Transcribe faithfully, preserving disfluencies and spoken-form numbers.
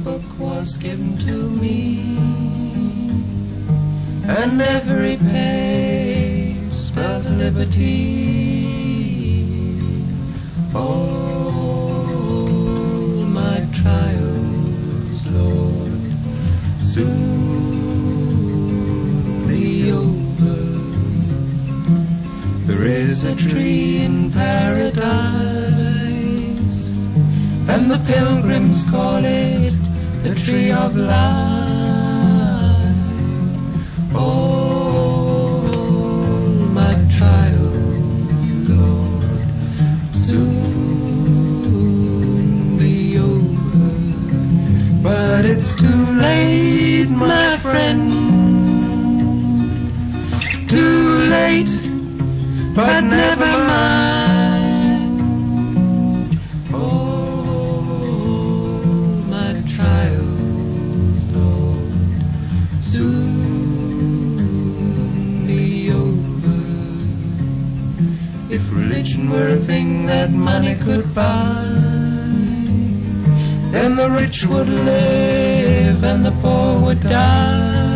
book was given to me, and every page spelled liberty. All my trials, Lord, soon be over. There is a tree in paradise, and the pilgrims call it the tree of life. All my trials, Lord, soon be over. But it's too late, my friend, too late, but never mind. Were a thing that money could buy, then the rich would live and the poor would die.